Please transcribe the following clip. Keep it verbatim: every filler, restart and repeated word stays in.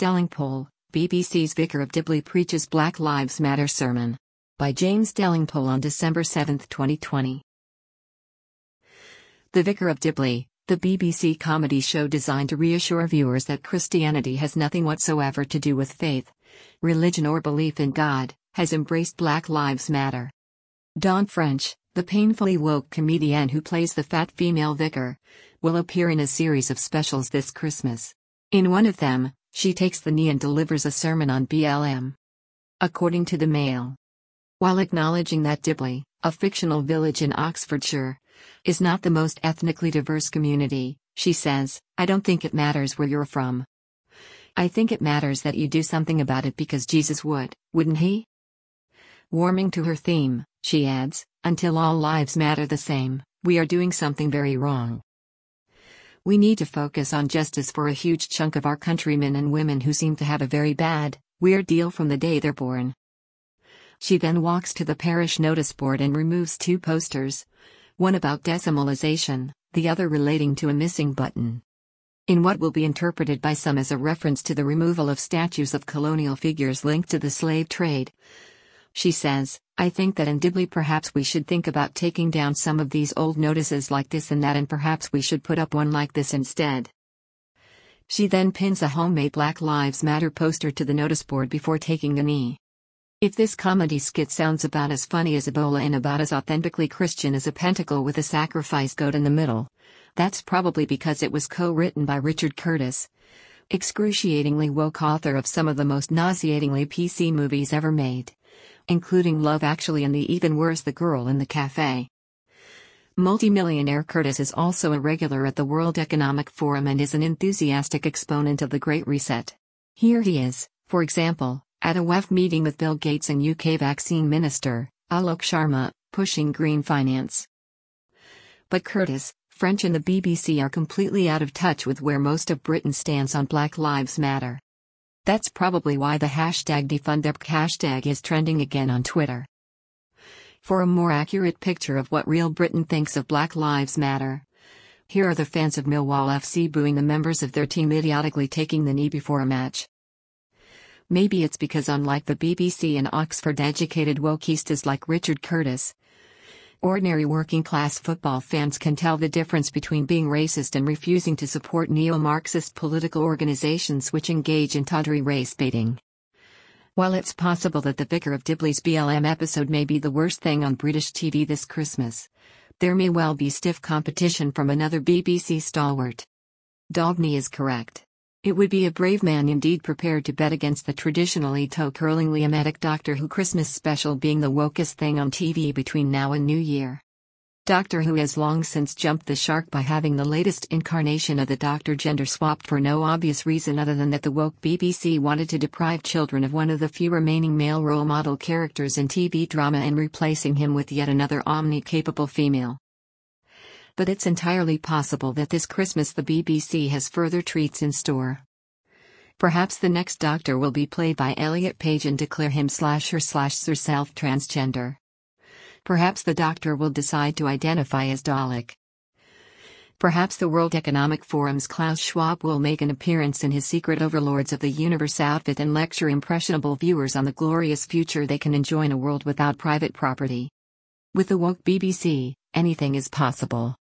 Delingpole, B B C's Vicar of Dibley preaches Black Lives Matter sermon. By James Delingpole on December seventh, twenty twenty. The Vicar of Dibley, the B B C comedy show designed to reassure viewers that Christianity has nothing whatsoever to do with faith, religion or belief in God, has embraced Black Lives Matter. Dawn French, the painfully woke comedian who plays the fat female vicar, will appear in a series of specials this Christmas. In one of them, she takes the knee and delivers a sermon on B L M. According to the Mail. While acknowledging that Dibley, a fictional village in Oxfordshire, is not the most ethnically diverse community, she says, "I don't think it matters where you're from. I think it matters that you do something about it because Jesus would, wouldn't he?" Warming to her theme, she adds, "Until all lives matter the same, we are doing something very wrong. We need to focus on justice for a huge chunk of our countrymen and women who seem to have a very bad, weird deal from the day they're born." She then walks to the parish notice board and removes two posters, one about decimalization, the other relating to a missing button. In what will be interpreted by some as a reference to the removal of statues of colonial figures linked to the slave trade, she says, "I think that in Dibley perhaps we should think about taking down some of these old notices like this and that, and perhaps we should put up one like this instead." She then pins a homemade Black Lives Matter poster to the notice board before taking the knee. If this comedy skit sounds about as funny as Ebola and about as authentically Christian as a pentacle with a sacrifice goat in the middle, that's probably because it was co-written by Richard Curtis, excruciatingly woke author of some of the most nauseatingly P C movies ever made, including Love Actually and the even worse The Girl in the Cafe. Multimillionaire Curtis is also a regular at the World Economic Forum and is an enthusiastic exponent of the Great Reset. Here he is, for example, at a W E F meeting with Bill Gates and U K vaccine minister, Alok Sharma, pushing green finance. But Curtis, French and the B B C are completely out of touch with where most of Britain stands on Black Lives Matter. That's probably why the hashtag defundep hashtag is trending again on Twitter. For a more accurate picture of what real Britain thinks of Black Lives Matter, here are the fans of Millwall F C booing the members of their team idiotically taking the knee before a match. Maybe it's because unlike the B B C and Oxford-educated wokeistas like Richard Curtis, ordinary working-class football fans can tell the difference between being racist and refusing to support neo-Marxist political organizations which engage in tawdry race baiting. While it's possible that the Vicar of Dibley's B L M episode may be the worst thing on British T V this Christmas, there may well be stiff competition from another B B C stalwart. Daubney is correct. It would be a brave man indeed prepared to bet against the traditionally toe-curlingly emetic Doctor Who Christmas special being the wokest thing on T V between now and New Year. Doctor Who has long since jumped the shark by having the latest incarnation of the Doctor gender swapped for no obvious reason other than that the woke B B C wanted to deprive children of one of the few remaining male role model characters in T V drama and replacing him with yet another omni-capable female. But it's entirely possible that this Christmas the B B C has further treats in store. Perhaps the next Doctor will be played by Elliot Page and declare him slash her slash herself transgender. Perhaps the Doctor will decide to identify as Dalek. Perhaps the World Economic Forum's Klaus Schwab will make an appearance in his Secret Overlords of the Universe outfit and lecture impressionable viewers on the glorious future they can enjoy in a world without private property. With the woke B B C, anything is possible.